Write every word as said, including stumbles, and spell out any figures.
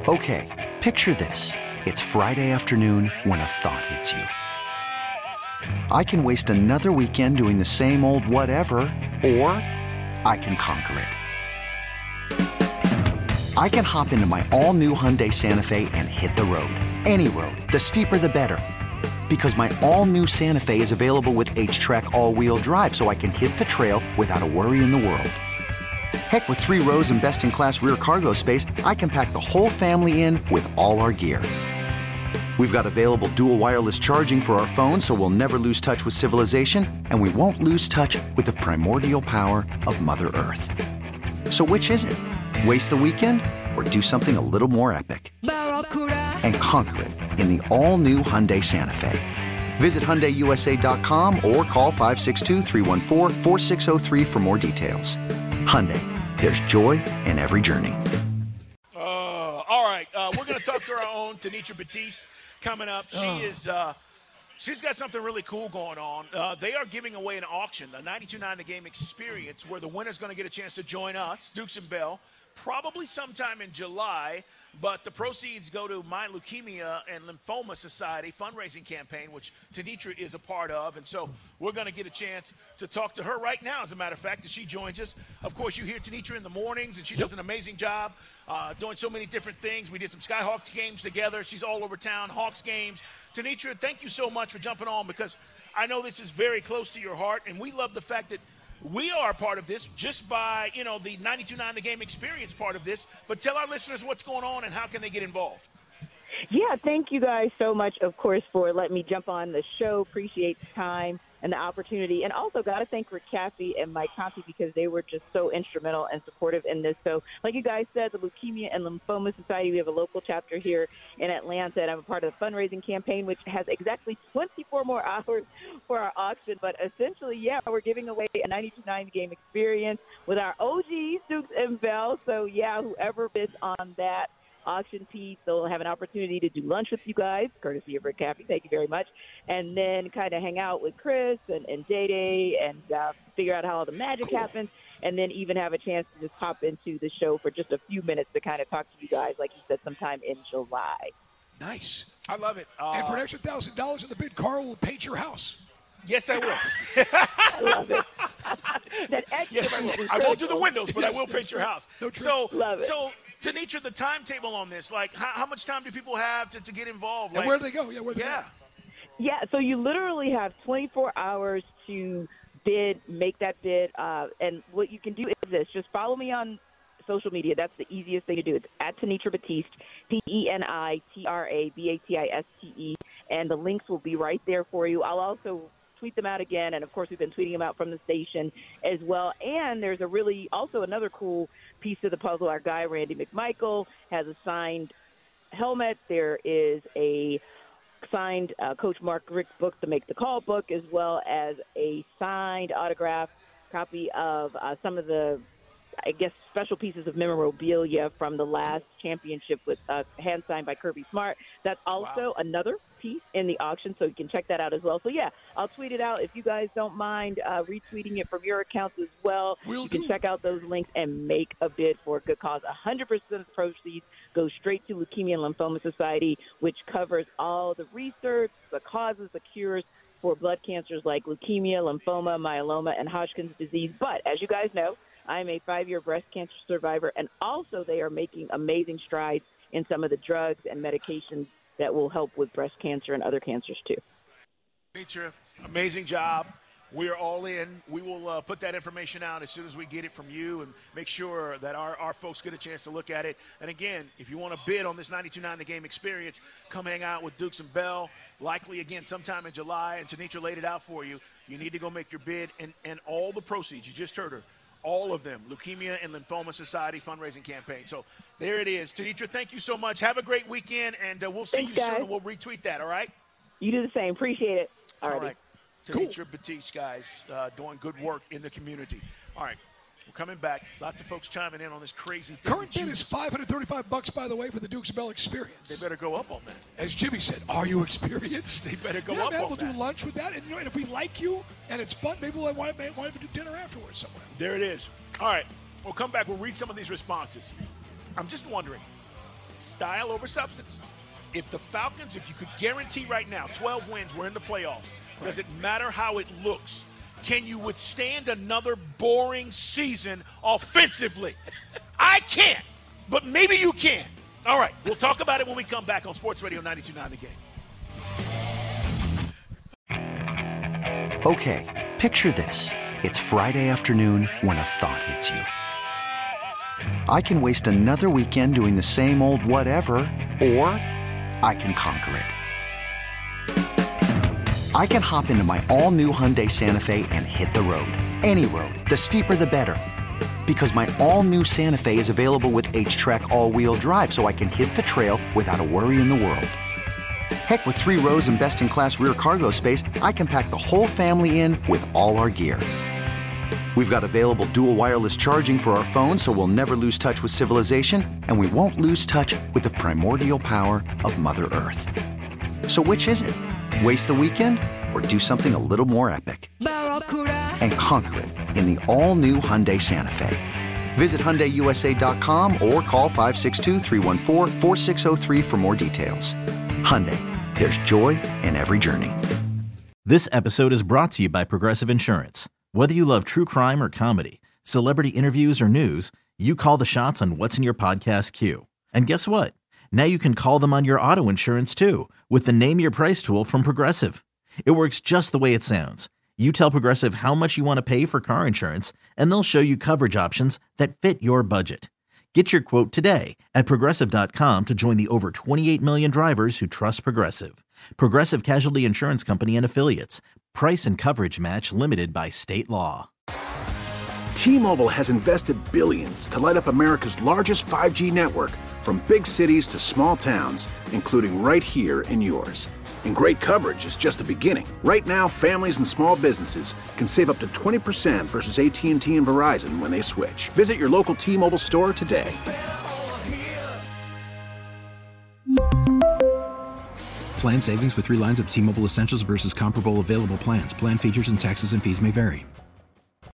Okay, picture this. It's Friday afternoon when a thought hits you. I can waste another weekend doing the same old whatever, or I can conquer it. I can hop into my all-new Hyundai Santa Fe and hit the road. Any road. The steeper, the better. Because my all-new Santa Fe is available with H-Track all-wheel drive, so I can hit the trail without a worry in the world. Heck, with three rows and best-in-class rear cargo space, I can pack the whole family in with all our gear. We've got available dual wireless charging for our phones, so we'll never lose touch with civilization, and we won't lose touch with the primordial power of Mother Earth. So which is it? Waste the weekend or do something a little more epic? And conquer it in the all-new Hyundai Santa Fe. Visit Hyundai U S A dot com or call five six two, three one four, four six zero three for more details. Hyundai, there's joy in every journey. Uh, all right, uh, we're going to talk to our own Tenitra Batiste coming up. She oh. is uh, she's got something really cool going on. Uh, they are giving away an auction, a ninety-two point nine The Game experience, where the winner's going to get a chance to join us, Dukes and Bell, probably sometime in July. But the proceeds go to My Leukemia and Lymphoma Society fundraising campaign, which Tenitra is a part of. And so we're going to get a chance to talk to her right now, as a matter of fact, as she joins us. Of course, you hear Tenitra in the mornings, and she yep. does an amazing job uh, doing so many different things. We did some Skyhawks games together. She's all over town, Hawks games. Tenitra, thank you so much for jumping on, because I know this is very close to your heart, and we love the fact that we are part of this just by, you know, the ninety-two point nine The Game experience part of this. But tell our listeners what's going on and how can they get involved. Yeah, thank you guys so much, of course, for letting me jump on the show. Appreciate the time and the opportunity. And also got to thank Rick Caffey and Mike Conti, because they were just so instrumental and supportive in this. So like you guys said, the Leukemia and Lymphoma Society, we have a local chapter here in Atlanta, and I'm a part of the fundraising campaign, which has exactly twenty-four more hours for our auction. But essentially, yeah, we're giving away a ninety-two point nine The Game experience with our O Gs, Dukes and Bell. So, yeah, whoever bids on that auction piece, they'll have an opportunity to do lunch with you guys, courtesy of Rick Caffey. Thank you very much. And then kind of hang out with Chris and, and Day Day and uh, figure out how all the magic cool. happens, and then even have a chance to just pop into the show for just a few minutes to kind of talk to you guys, like you said, sometime in July. Nice. I love it. Uh, and for an extra one thousand dollars in the bid, Carl will paint your house. Yes, I will. I love it. that extra yes, I will. I won't do the windows, but yes, I will paint your house. No so, love it. so, Tenitra, the timetable on this, like, how, how much time do people have to, to get involved? And like, where do they go? Yeah, where do yeah. they go? Yeah, so you literally have twenty-four hours to bid, make that bid. Uh, and what you can do is this. Just follow me on social media. That's the easiest thing to do. It's at Tenitra Batiste, T E N I T R A B A T I S T E. And the links will be right there for you. I'll also tweet them out again. And, of course, we've been tweeting them out from the station as well. And there's a really also another cool piece of the puzzle. Our guy, Randy McMichael, has a signed helmet. There is a signed uh, Coach Mark Richt's book, The Make the Call book, as well as a signed autograph copy of uh, some of the, I guess, special pieces of memorabilia from the last championship with uh, hand signed by Kirby Smart. That's also wow. another piece in the auction, so you can check that out as well. So, yeah, I'll tweet it out. If you guys don't mind uh, retweeting it from your accounts as well, we'll you can do. check out those links and make a bid for a good cause. one hundred percent of the proceeds go straight to Leukemia and Lymphoma Society, which covers all the research, the causes, the cures for blood cancers like leukemia, lymphoma, myeloma, and Hodgkin's disease. But as you guys know, I'm a five-year breast cancer survivor, and also they are making amazing strides in some of the drugs and medications that will help with breast cancer and other cancers too. Tenitra, amazing job. We are all in. We will uh, put that information out as soon as we get it from you and make sure that our, our folks get a chance to look at it. And, again, if you want to bid on this ninety-two point nine The Game experience, come hang out with Dukes and Bell, likely, again, sometime in July. And Tenitra laid it out for you. You need to go make your bid, and, and all the proceeds, you just heard her, all of them, Leukemia and Lymphoma Society fundraising campaign. So there it is. Tenitra, thank you so much. Have a great weekend, and uh, we'll see Thanks, you guys. soon, and we'll retweet that, all right? You do the same. Appreciate it. All, all right. right. Tenitra Batiste, guys, uh, doing good work in the community. All right. We're coming back. Lots of folks chiming in on this crazy thing. Current bid is five hundred thirty-five bucks, by the way, for the Dukes and Bell experience. They better go up on that. As Jimmy said, are you experienced? They better go yeah, up man, on we'll that. do lunch with that. And, you know, and if we like you and it's fun, maybe we'll want to do dinner afterwards somewhere. There it is. All right. We'll come back. We'll read some of these responses. I'm just wondering, style over substance. If the Falcons, if you could guarantee right now twelve wins, we're in the playoffs, does it matter how it looks? Can you withstand another boring season offensively? I can't, but maybe you can. All right, we'll talk about it when we come back on Sports Radio ninety-two point nine The Game. Okay, picture this. It's Friday afternoon when a thought hits you. I can waste another weekend doing the same old whatever, or I can conquer it. I can hop into my all-new Hyundai Santa Fe and hit the road. Any road. The steeper, the better. Because my all-new Santa Fe is available with H-Track all-wheel drive, so I can hit the trail without a worry in the world. Heck, with three rows and best-in-class rear cargo space, I can pack the whole family in with all our gear. We've got available dual wireless charging for our phones, so we'll never lose touch with civilization, and we won't lose touch with the primordial power of Mother Earth. So which is it? Waste the weekend or do something a little more epic? And conquer it in the all-new Hyundai Santa Fe. Visit Hyundai U S A dot com or call five six two, three one four, four six zero three for more details. Hyundai, there's joy in every journey. This episode is brought to you by Progressive Insurance. Whether you love true crime or comedy, celebrity interviews or news, you call the shots on what's in your podcast queue. And guess what? Now you can call them on your auto insurance too with the Name Your Price tool from Progressive. It works just the way it sounds. You tell Progressive how much you want to pay for car insurance, and they'll show you coverage options that fit your budget. Get your quote today at Progressive dot com to join the over twenty-eight million drivers who trust Progressive. Progressive Casualty Insurance Company and Affiliates. Price and coverage match limited by state law. T-Mobile has invested billions to light up America's largest five G network, from big cities to small towns, including right here in yours. And great coverage is just the beginning. Right now, families and small businesses can save up to twenty percent versus A T and T and Verizon when they switch. Visit your local T-Mobile store today. Plan savings with three lines of T-Mobile Essentials versus comparable available plans. Plan features and taxes and fees may vary.